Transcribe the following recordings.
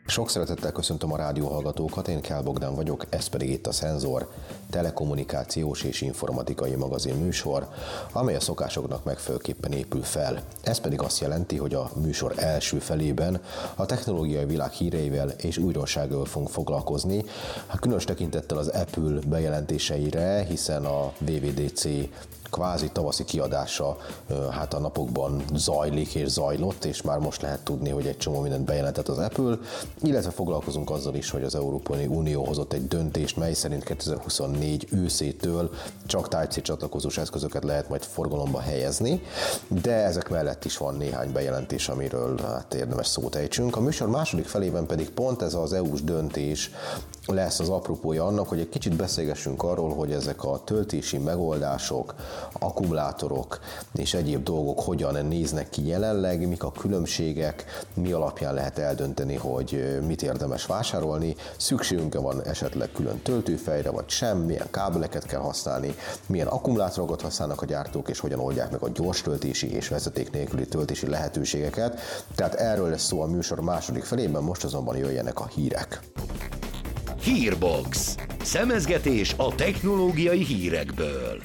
Sok szeretettel köszöntöm a rádióhallgatókat, én Kál Bogdán vagyok, ez pedig itt a Szenzor, telekommunikációs és informatikai magazin műsor, amely a szokásoknak megfelelőképpen épül fel. Ez pedig azt jelenti, hogy a műsor első felében a technológiai világ híreivel és újdonsággal fogunk foglalkozni, különös tekintettel az Apple bejelentéseire, hiszen a WWDC kvázi tavaszi kiadása a napokban zajlik és zajlott, és már most lehet tudni, hogy egy csomó mindent bejelentett az Apple, illetve foglalkozunk azzal is, hogy az Európai Unió hozott egy döntést, mely szerint 2024 őszétől csak Type-C csatlakozós eszközöket lehet majd forgalomba helyezni, de ezek mellett is van néhány bejelentés, amiről érdemes szót ejtsünk. A műsor második felében pedig pont ez az EU-s döntés lesz az apropója annak, hogy egy kicsit beszélgessünk arról, hogy ezek a töltési megoldások, akkumulátorok és egyéb dolgok hogyan néznek ki jelenleg, mik a különbségek, mi alapján lehet eldönteni, hogy mit érdemes vásárolni, szükségünk van esetleg külön töltőfejre, vagy sem, milyen kábeleket kell használni, milyen akkumulátorokat használnak a gyártók, és hogyan oldják meg a gyors töltési és vezeték nélküli töltési lehetőségeket. Tehát erről lesz szó a műsor második felében, most azonban jöjjenek a hírek. Hírbox. Szemezgetés a technológiai hírekből.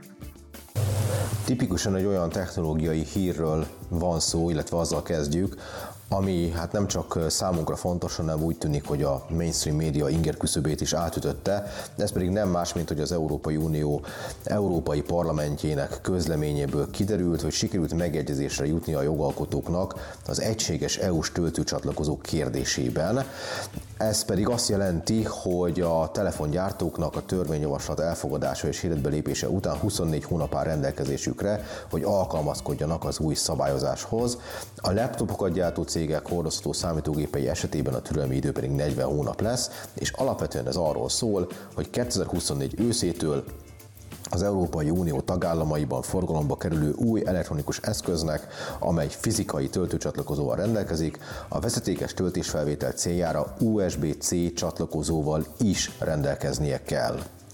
Tipikusan egy olyan technológiai hírről van szó, illetve azzal kezdjük, ami nem csak számunkra fontos, hanem úgy tűnik, hogy a mainstream média inger küszöbét is átütötte, ez pedig nem más, mint hogy az Európai Unió Európai Parlamentjének közleményéből kiderült, hogy sikerült megegyezésre jutni a jogalkotóknak az egységes EU-s töltőcsatlakozó kérdésében. Ez pedig azt jelenti, hogy a telefongyártóknak a törvényjavaslat elfogadása és életbe lépése után 24 hónap áll rendelkezésükre, hogy alkalmazkodjanak az új szabályozáshoz. A laptopokat gyártó cégek hordozható számítógépei esetében a türelmi idő pedig 40 hónap lesz, és alapvetően ez arról szól, hogy 2024 őszétől az Európai Unió tagállamaiban forgalomba kerülő új elektronikus eszköznek, amely fizikai töltőcsatlakozóval rendelkezik, a vezetékes töltésfelvétel céljára USB-C csatlakozóval is rendelkeznie kell.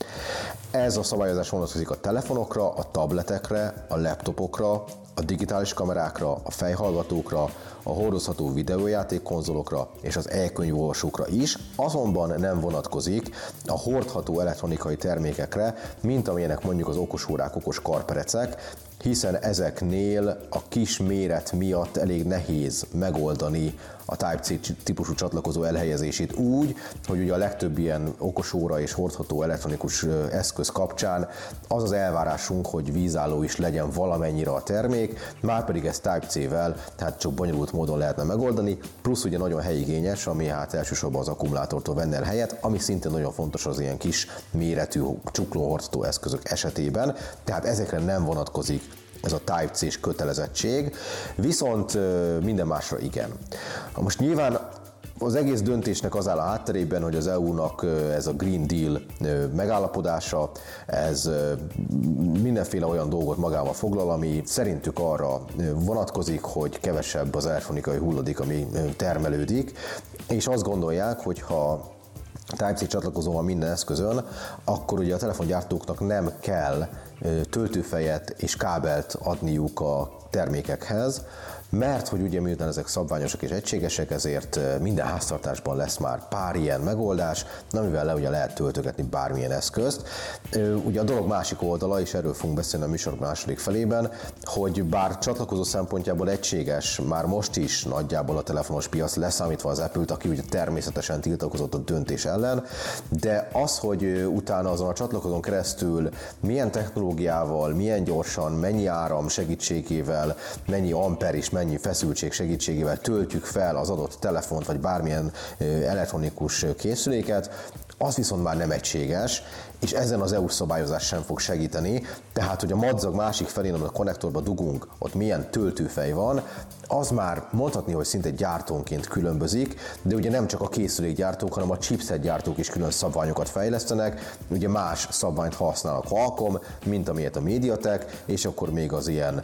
Ez a szabályozás vonatkozik a telefonokra, a tabletekre, a laptopokra, a digitális kamerákra, a fejhallgatókra, a hordozható videójátékkonzolokra és az e-könyvolvasókra is, azonban nem vonatkozik a hordható elektronikai termékekre, mint amilyenek mondjuk az okosórák, okos karperecek, hiszen ezeknél a kis méret miatt elég nehéz megoldani a Type-C típusú csatlakozó elhelyezését úgy, hogy ugye a legtöbb ilyen okosóra és hordható elektronikus eszköz kapcsán az az elvárásunk, hogy vízálló is legyen valamennyire a termék, márpedig ezt Type-C-vel tehát csak bonyolult módon lehetne megoldani, plusz ugye nagyon helyigényes, ami elsősorban az akkumulátortól venne el helyet, ami szintén nagyon fontos az ilyen kis méretű csuklóhordható eszközök esetében, tehát ezekre nem vonatkozik ez a Type-C-s kötelezettség, viszont minden másra igen. Most nyilván az egész döntésnek az áll a hátterében, hogy az EU-nak ez a Green Deal megállapodása, ez mindenféle olyan dolgot magával foglal, ami szerintük arra vonatkozik, hogy kevesebb az elektronikai hulladék, ami termelődik, és azt gondolják, hogy ha Type-C csatlakozó van minden eszközön, akkor ugye a telefongyártóknak nem kell töltőfejet és kábelt adniuk a termékekhez, mert hogy ugye miután ezek szabványosak és egységesek, ezért minden háztartásban lesz már pár ilyen megoldás, amivel ugye lehet töltögetni bármilyen eszközt. Ugye a dolog másik oldala, és erről fogunk beszélni a műsor második felében, hogy bár csatlakozó szempontjából egységes már most is nagyjából a telefonos piac, leszámítva az Apple-t, aki ugye természetesen tiltakozott a döntés ellen, de az, hogy utána azon a csatlakozón keresztül milyen technológiával, milyen gyorsan, mennyi áram segítségével, mennyi amper és mennyi feszültség segítségével töltjük fel az adott telefont, vagy bármilyen elektronikus készüléket, az viszont már nem egységes, és ezen az EU szabályozás sem fog segíteni, tehát hogy a madzag másik felén, ahol a konnektorba dugunk, ott milyen töltőfej van, az már mondhatni, hogy szinte gyártónként különbözik, de ugye nem csak a készülékgyártók, hanem a chipset gyártók is külön szabványokat fejlesztenek, ugye más szabványt használ a Qualcomm, mint amilyet a MediaTek, és akkor még az ilyen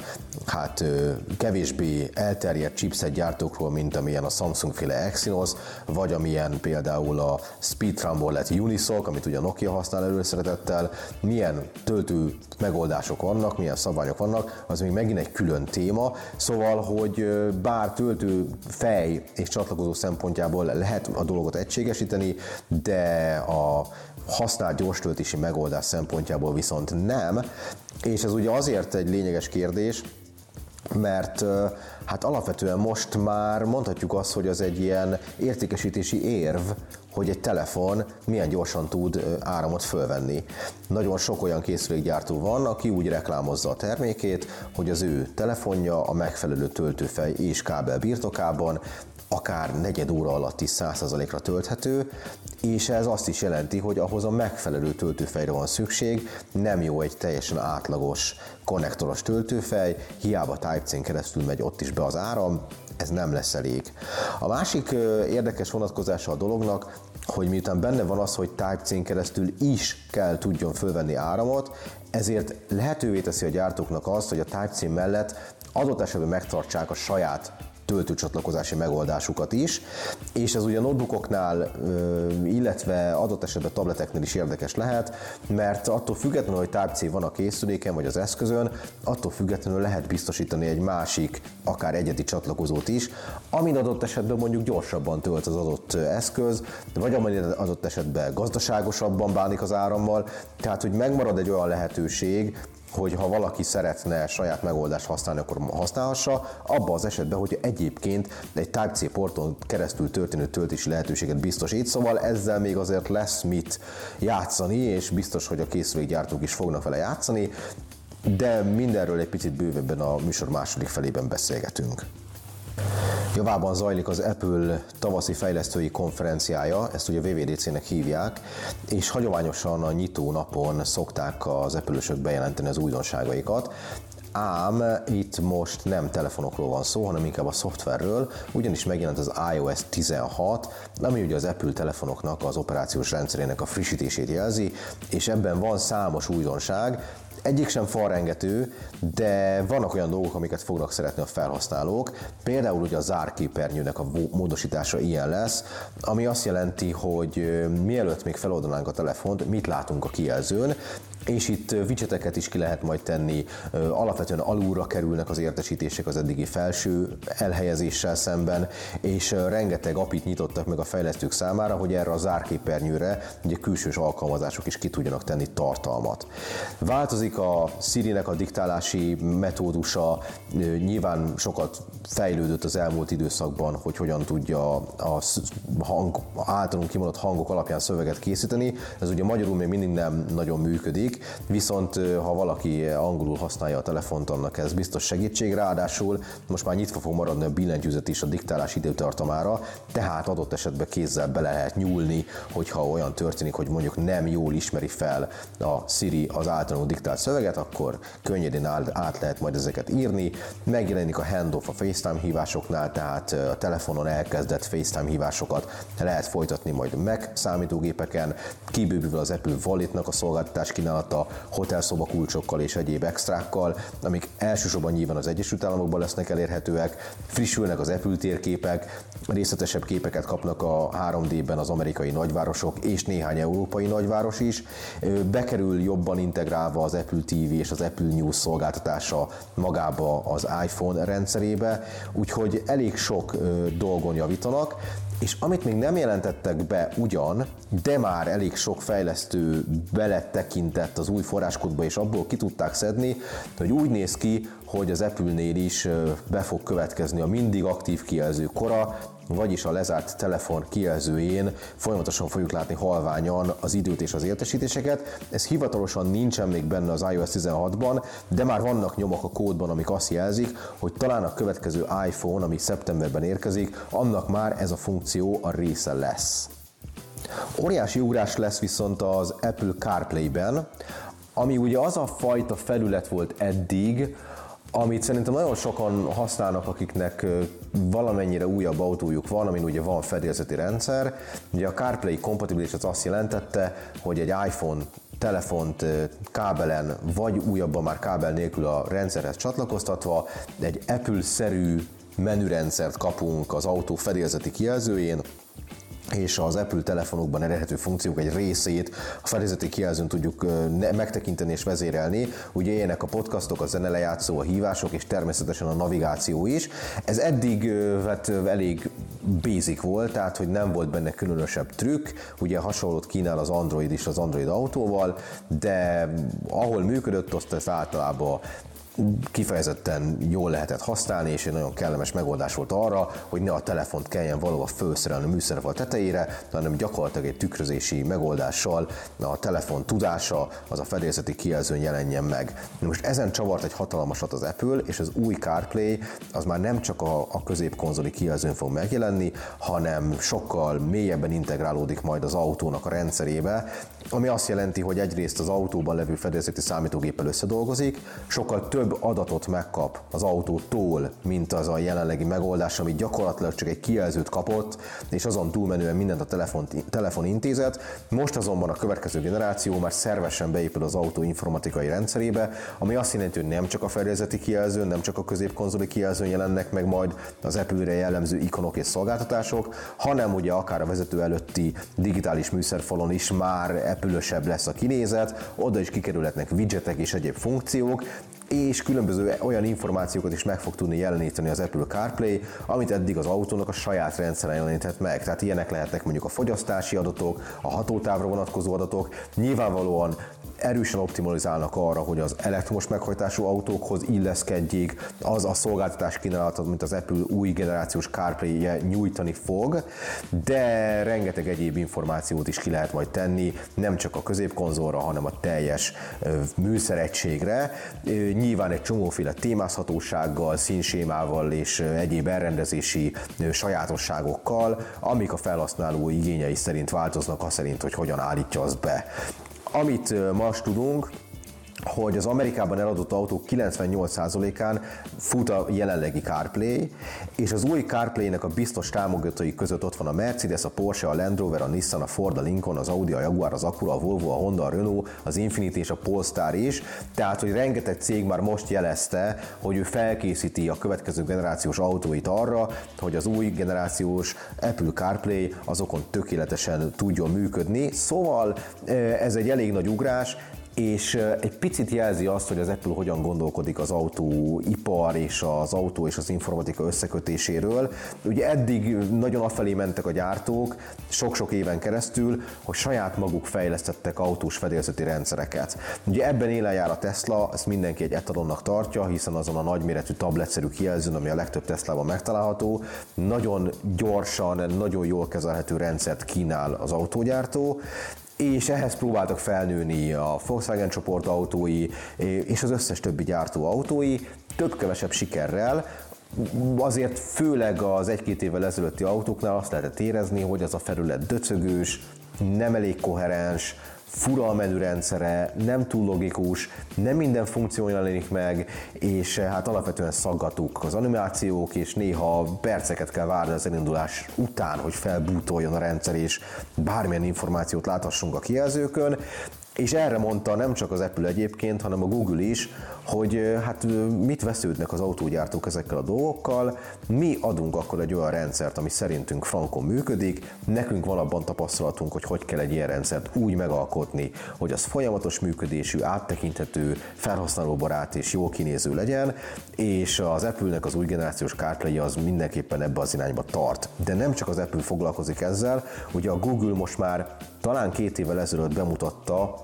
kevésbé elterjedt chipset gyártókról, mint amilyen a Samsung féle Exynos, vagy amilyen például a Speedrunból lett emellett Unisoc, amit ugye a Nokia használ előszeretettel, milyen töltő megoldások vannak, milyen szabványok vannak, az még megint egy külön téma. Szóval, hogy bár töltő fej és csatlakozó szempontjából lehet a dolgot egységesíteni, de a használt gyorstöltési megoldás szempontjából viszont nem. És ez ugye azért egy lényeges kérdés, mert hát alapvetően most már mondhatjuk azt, hogy az egy ilyen értékesítési érv, hogy egy telefon milyen gyorsan tud áramot fölvenni. Nagyon sok olyan készülékgyártó van, aki úgy reklámozza a termékét, hogy az ő telefonja a megfelelő töltőfej és kábel birtokában akár negyed óra alatt is 100%-ra tölthető, és ez azt is jelenti, hogy ahhoz a megfelelő töltőfejre van szükség, nem jó egy teljesen átlagos konnektoros töltőfej, hiába Type-C-n keresztül megy ott is be az áram, ez nem lesz elég. A másik érdekes vonatkozása a dolognak, hogy miután benne van az, hogy Type-C-n keresztül is kell tudjon fölvenni áramot, ezért lehetővé teszi a gyártóknak azt, hogy a Type-C mellett adott esetben megtartsák a saját töltőcsatlakozási megoldásukat is, és ez ugye notebookoknál, illetve adott esetben tableteknél is érdekes lehet, mert attól függetlenül, hogy Type-C van a készüléken vagy az eszközön, attól függetlenül lehet biztosítani egy másik, akár egyedi csatlakozót is, amin adott esetben mondjuk gyorsabban tölt az adott eszköz, vagy amin adott esetben gazdaságosabban bánik az árammal, tehát hogy megmarad egy olyan lehetőség, hogy ha valaki szeretne saját megoldást használni, akkor használhassa, abban az esetben, hogy egyébként egy Type-C porton keresztül történő töltési lehetőséget biztosít, szóval ezzel még azért lesz mit játszani, és biztos, hogy a készülékgyártók is fognak vele játszani, de mindenről egy picit bővebben a műsor második felében beszélgetünk. Javában zajlik az Apple tavaszi fejlesztői konferenciája, ezt ugye WWDC-nek hívják, és hagyományosan a nyitó napon szokták az Apple-ösök bejelenteni az újdonságaikat, ám itt most nem telefonokról van szó, hanem inkább a szoftverről, ugyanis megjelent az iOS 16, ami ugye az Apple telefonoknak az operációs rendszerének a frissítését jelzi, és ebben van számos újdonság. Egyik sem falrengető, de vannak olyan dolgok, amiket fognak szeretni a felhasználók. Például ugye a zárképernyőnek a módosítása ilyen lesz, ami azt jelenti, hogy mielőtt még feloldanánk a telefont, mit látunk a kijelzőn, és itt widgeteket is ki lehet majd tenni, alapvetően alulra kerülnek az értesítések az eddigi felső elhelyezéssel szemben, és rengeteg API-t nyitottak meg a fejlesztők számára, hogy erre a zárképernyőre ugye külsős alkalmazások is ki tudjanak tenni tartalmat. Változik a Siri-nek a diktálási metódusa, nyilván sokat fejlődött az elmúlt időszakban, hogy hogyan tudja a általunk kimondott hangok alapján szöveget készíteni. Ez ugye magyarul még mindig nem nagyon működik, viszont ha valaki angolul használja a telefont, annak ez biztos segítség, ráadásul most már nyitva fog maradni a billentyűzet is a diktálás időtartamára, tehát adott esetben kézzel bele lehet nyúlni, hogyha olyan történik, hogy mondjuk nem jól ismeri fel a Siri az általunk diktált szöveget, akkor könnyedén át lehet majd ezeket írni. Megjelenik a handoff a FaceTime hívásoknál, tehát a telefonon elkezdett FaceTime hívásokat lehet folytatni majd Mac számítógépeken, kibővül az Apple Walletnak a szolgáltatás kínálata, hotelszoba kulcsokkal és egyéb extrákkal, amik elsősorban nyilván az Egyesült Államokban lesznek elérhetőek, frissülnek az Apple térképek, részletesebb képeket kapnak a 3D-ben az amerikai nagyvárosok és néhány európai nagyváros is, bekerül jobban integrálva az Apple TV és az Apple News szolgáltatása magába az iPhone rendszerébe, úgyhogy elég sok dolgon javítanak, és amit még nem jelentettek be ugyan, de már elég sok fejlesztő beletekintett az új forráskódba, és abból ki tudták szedni, hogy úgy néz ki, hogy az Apple-nél is be fog következni a mindig aktív kijelző kora, vagyis a lezárt telefon kijelzőjén folyamatosan fogjuk látni halványan az időt és az értesítéseket. Ez hivatalosan nincsen még benne az iOS 16-ban, de már vannak nyomok a kódban, amik azt jelzik, hogy talán a következő iPhone, ami szeptemberben érkezik, annak már ez a funkció a része lesz. Óriási ugrás lesz viszont az Apple CarPlay-ben, ami ugye az a fajta felület volt eddig, amit szerintem nagyon sokan használnak, akiknek valamennyire újabb autójuk van, amin ugye van fedélzeti rendszer. Ugye a CarPlay kompatibilis az azt jelentette, hogy egy iPhone telefont kábelen, vagy újabban már kábel nélkül a rendszerhez csatlakoztatva, egy Apple-szerű menürendszert kapunk az autó fedélzeti kijelzőjén, és az Apple telefonokban elérhető funkciók egy részét a fedélzeti kijelzőn tudjuk megtekinteni és vezérelni. Ugye ilyenek a podcastok, a zenelejátszó, a hívások és természetesen a navigáció is. Ez eddig elég basic volt, tehát hogy nem volt benne különösebb trükk, ugye hasonlót kínál az Android is az Android autóval, de ahol működött, azt ezt általában kifejezetten jól lehetett használni, és egy nagyon kellemes megoldás volt arra, hogy ne a telefont kelljen valahol felszerelni a műszerfal tetejére, hanem gyakorlatilag egy tükrözési megoldással a telefon tudása az a fedélzeti kijelzőn jelenjen meg. Most ezen csavart egy hatalmasat az Apple, és az új CarPlay az már nem csak a középkonzoli kijelzőn fog megjelenni, hanem sokkal mélyebben integrálódik majd az autónak a rendszerébe, ami azt jelenti, hogy egyrészt az autóban levő fedélzeti számítógéppel összedolgozik, sokkal több adatot megkap az autótól, mint az a jelenlegi megoldás, ami gyakorlatilag csak egy kijelzőt kapott, és azon túlmenően mindent a telefon intézet. Most azonban a következő generáció már szervesen beépül az autó informatikai rendszerébe, ami azt jelenti, hogy nem csak a fedélzeti kijelzőn, nem csak a középkonzoli kijelzőn jelennek meg majd az Apple-re jellemző ikonok és szolgáltatások, hanem ugye akár a vezető előtti digitális műszerfalon is már Apple-ösebb lesz a kinézet, oda is kikerülhetnek widgetek és egyéb funkciók, és különböző olyan információkat is meg fog tudni jeleníteni az Apple CarPlay, amit eddig az autónak a saját rendszeren jeleníthet meg. Tehát ilyenek lehetnek mondjuk a fogyasztási adatok, a hatótávra vonatkozó adatok, nyilvánvalóan erősen optimalizálnak arra, hogy az elektromos meghajtású autókhoz illeszkedjék az a szolgáltatás kínálatot, mint az Apple új generációs CarPlay-je nyújtani fog, de rengeteg egyéb információt is ki lehet majd tenni, nem csak a középkonzolra, hanem a teljes műszeregységre. Nyilván egy csomóféle témázhatósággal, színsémával és egyéb elrendezési sajátosságokkal, amik a felhasználó igényei szerint változnak, az szerint, hogy hogyan állítja azt be. Amit most tudunk, hogy az Amerikában eladott autók 98%-án fut a jelenlegi CarPlay, és az új CarPlay-nek a biztos támogatói között ott van a Mercedes, a Porsche, a Land Rover, a Nissan, a Ford, a Lincoln, az Audi, a Jaguar, az Acura, a Volvo, a Honda, a Renault, az Infiniti és a Polestar is. Tehát, hogy rengeteg cég már most jelezte, hogy ő felkészíti a következő generációs autóit arra, hogy az új generációs Apple CarPlay azokon tökéletesen tudjon működni. Szóval ez egy elég nagy ugrás, és egy picit jelzi azt, hogy az Apple hogyan gondolkodik az autóipar és az autó és az informatika összekötéséről. Ugye eddig nagyon afelé mentek a gyártók sok-sok éven keresztül, hogy saját maguk fejlesztettek autós fedélzeti rendszereket. Ugye ebben élen jár a Tesla, ezt mindenki egy etalonnak tartja, hiszen azon a nagyméretű tabletszerű kijelzőn, ami a legtöbb Teslában megtalálható, nagyon gyorsan, nagyon jól kezelhető rendszert kínál az autógyártó, és ehhez próbáltak felnőni a Volkswagen csoport autói és az összes többi gyártó autói, több-kevesebb sikerrel. Azért főleg az 1-2 évvel ezelőtti autóknál azt lehetett érezni, hogy az a felület döcögős, nem elég koherens, fura a menürendszere, nem túl logikus, nem minden funkció jelenik meg, és hát alapvetően szaggatók az animációk, és néha perceket kell várni az elindulás után, hogy felbútoljon a rendszer, és bármilyen információt láthassunk a kijelzőkön. És erre mondta nem csak az Apple egyébként, hanem a Google is, hogy hát mit vesződnek az autógyártók ezekkel a dolgokkal, mi adunk akkor egy olyan rendszert, ami szerintünk frankon működik, nekünk van abban tapasztalatunk, hogy kell egy ilyen rendszert úgy megalkotni, hogy az folyamatos működésű, áttekinthető, felhasználóbarát és jól kinéző legyen, és az Apple-nek az új generációs CarPlay az mindenképpen ebbe az irányba tart. De nem csak az Apple foglalkozik ezzel, ugye a Google most már talán 2 évvel ezelőtt bemutatta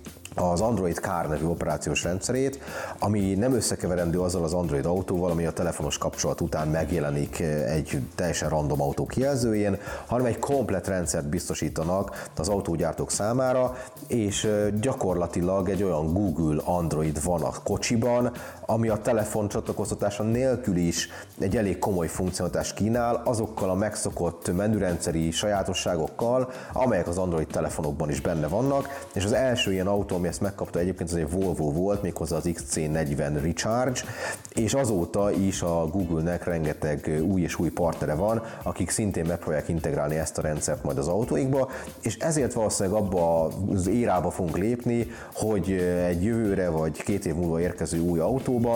az Android Car nevű operációs rendszerét, ami nem összekeverendő azzal az Android autóval, ami a telefonos kapcsolat után megjelenik egy teljesen random autó kijelzőjén, hanem egy komplett rendszert biztosítanak az autógyártók számára, és gyakorlatilag egy olyan Google Android van a kocsiban, ami a telefon csatlakoztatása nélkül is egy elég komoly funkcionalitást kínál, azokkal a megszokott menürendszeri sajátosságokkal, amelyek az Android telefonokban is benne vannak, és az első ilyen autó, ami ezt megkapta egyébként, az egy Volvo volt, méghozzá az XC40 Recharge, és azóta is a Google-nek rengeteg új és új partnere van, akik szintén megpróbálják integrálni ezt a rendszert majd az autóikba, és ezért valószínűleg abba az érába fogunk lépni, hogy egy jövőre vagy 2 év múlva érkező új autóban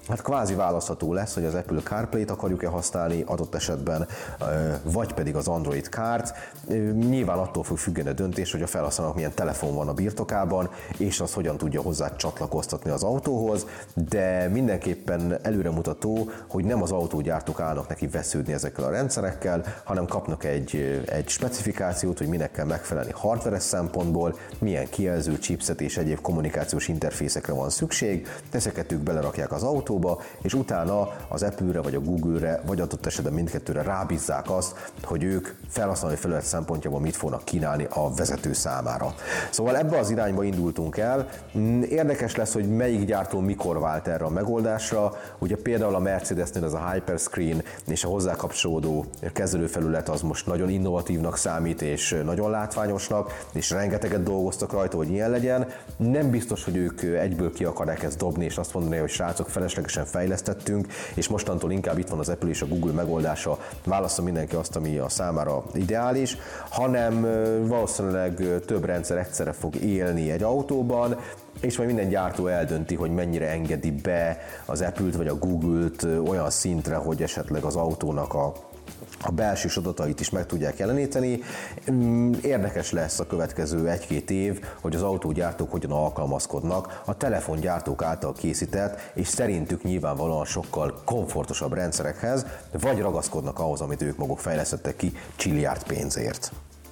Hát kvázi választható lesz, hogy az Apple CarPlay-t akarjuk-e használni adott esetben, vagy pedig az Android Car-t. Nyilván attól fog függeni a döntés, hogy a felhasználónak milyen telefon van a birtokában, és az hogyan tudja hozzá csatlakoztatni az autóhoz, de mindenképpen előremutató, hogy nem az autógyártók állnak neki vesződni ezekkel a rendszerekkel, hanem kapnak egy specifikációt, hogy minek kell megfelelni hardveres szempontból, milyen kijelző, chipset és egyéb kommunikációs interfészekre van szükség, ezeket ők belerakják az autóba, és utána az Apple-re, vagy a Google-re, vagy adott esetben mindkettőre rábízzák azt, hogy ők felhasználói felület szempontjából mit fognak kínálni a vezető számára. Szóval ebbe az irányba indultunk el. Érdekes lesz, hogy melyik gyártó mikor vált erre a megoldásra. Ugye például a Mercedesnél ez a Hyperscreen és a hozzá kapcsolódó kezelőfelület az most nagyon innovatívnak számít, és nagyon látványosnak, és rengeteget dolgoztak rajta, hogy ilyen legyen. Nem biztos, hogy ők egyből ki akarják ezt dobni, és azt mondani, hogy srácok, feleslegesen fejlesztettünk, és mostantól inkább itt van az Apple és a Google megoldása, válassza mindenki azt, ami a számára ideális, hanem valószínűleg több rendszer egyszerre fog élni egy autóban, és majd minden gyártó eldönti, hogy mennyire engedi be az Apple-t vagy a Google-t olyan szintre, hogy esetleg az autónak a belső adatait is meg tudják jeleníteni. Érdekes lesz a következő 1-2 év, hogy az autógyártók hogyan alkalmazkodnak a telefongyártók által készített, és szerintük nyilvánvalóan sokkal komfortosabb rendszerekhez, vagy ragaszkodnak ahhoz, amit ők maguk fejlesztettek ki csilliárd pénzért.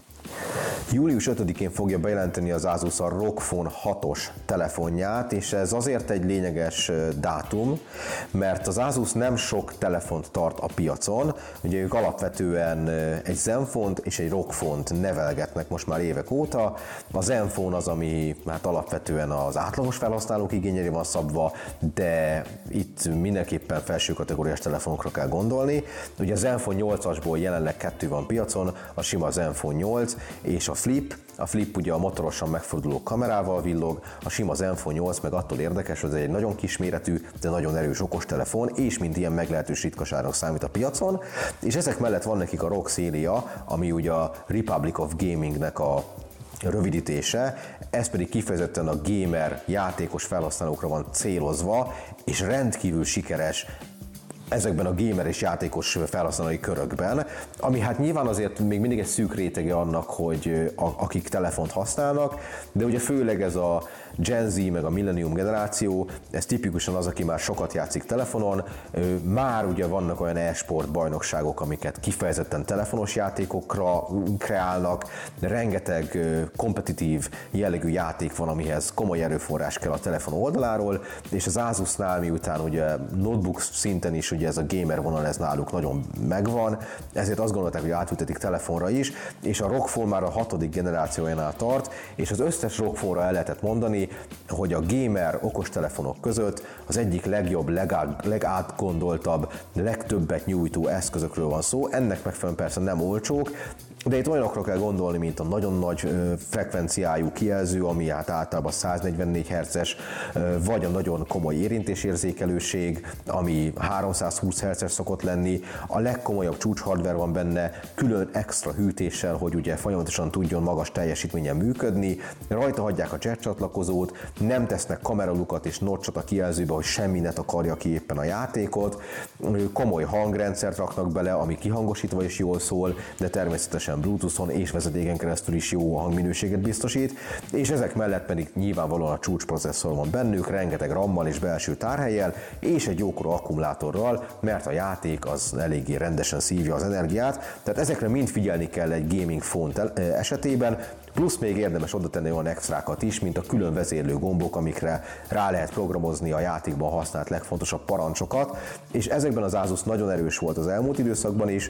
Július 5-én fogja bejelenteni az Asus a ROG Phone 6-os telefonját, és ez azért egy lényeges dátum, mert az Asus nem sok telefont tart a piacon, ugye ők alapvetően egy Zenfone-t és egy ROG Phone-t nevelgetnek most már évek óta. A Zenfone az, ami hát alapvetően az átlagos felhasználók igényére van szabva, de itt mindenképpen felső kategóriás telefonokra kell gondolni. Ugye a Zenfone 8-asból jelenleg 2 van piacon, a sima Zenfone 8 és a Flip. A Flip ugye a motorosan megforduló kamerával villog, a sima Zenfone 8 meg attól érdekes, hogy ez egy nagyon kisméretű, de nagyon erős okostelefon, és mint ilyen meglehetős ritkaságnak számít a piacon, és ezek mellett van nekik a ROG széria, ami ugye a Republic of Gamingnek a rövidítése, ez pedig kifejezetten a gamer játékos felhasználókra van célozva, és rendkívül sikeres ezekben a gamer és játékos felhasználói körökben, ami hát nyilván azért még mindig egy szűk rétege annak, hogy akik telefont használnak, de ugye főleg ez a Gen Z meg a Millennium generáció, ez tipikusan az, aki már sokat játszik telefonon, már ugye vannak olyan e-sport bajnokságok, amiket kifejezetten telefonos játékokra kreálnak, rengeteg kompetitív jellegű játék van, amihez komoly erőforrás kell a telefon oldaláról, és az Asusnál miután ugye notebook szinten is ugye ez a gamer vonal ez náluk nagyon megvan, ezért azt gondolták, hogy átültetik telefonra is, és a ROG Phone már a 6. generációjánál tart, és az összes ROG Phone-ra el lehetett mondani, hogy a gamer okostelefonok között az egyik legjobb, legátgondoltabb, legtöbbet nyújtó eszközökről van szó. Ennek megfelelően persze nem olcsók, de itt olyanokra kell gondolni, mint a nagyon nagy frekvenciájú kijelző, ami hát általában 144 Hz-es, vagy a nagyon komoly érintésérzékelőség, ami 320 Hz-es szokott lenni. A legkomolyabb csúcshardware van benne, külön extra hűtéssel, hogy ugye folyamatosan tudjon magas teljesítményen működni. Rajta hagyják a jack csatlakozót, nem tesznek kameralukat és notchot a kijelzőbe, hogy semmi ne takarja ki éppen a játékot. Komoly hangrendszert raknak bele, ami kihangosítva is jól szól, de természetesen Bluetooth-on és vezetéken keresztül is jó hangminőséget biztosít, és ezek mellett pedig nyilvánvalóan a csúcsprocesszor van bennük, rengeteg RAM-mal és belső tárhellyel, és egy jókora akkumulátorral, mert a játék az eléggé rendesen szívja az energiát, tehát ezekre mind figyelni kell egy gaming phone esetében, plusz még érdemes oda tenni olyan extrákat is, mint a külön vezérlő gombok, amikre rá lehet programozni a játékban használt legfontosabb parancsokat, és ezekben az Asus nagyon erős volt az elmúlt időszakban is,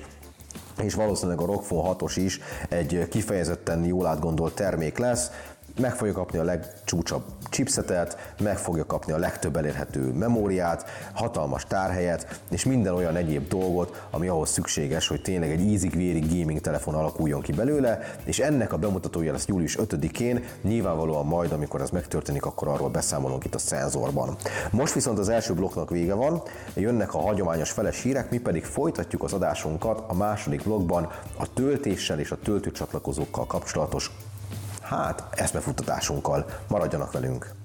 és valószínűleg a ROG Phone 6-os is egy kifejezetten jól átgondolt termék lesz, meg fogja kapni a legcsúcsabb chipsetet, meg fogja kapni a legtöbb elérhető memóriát, hatalmas tárhelyet, és minden olyan egyéb dolgot, ami ahhoz szükséges, hogy tényleg egy ízig-vérig gaming telefon alakuljon ki belőle, és ennek a bemutatója lesz július 5-én, nyilvánvalóan majd, amikor ez megtörténik, akkor arról beszámolunk itt a szenzorban. Most viszont az első blokknak vége van, jönnek a hagyományos feles hírek, mi pedig folytatjuk az adásunkat a második blokkban a töltéssel és a töltőcsatlakozókkal kapcsolatos eszmefuttatásunkkal. Maradjanak velünk!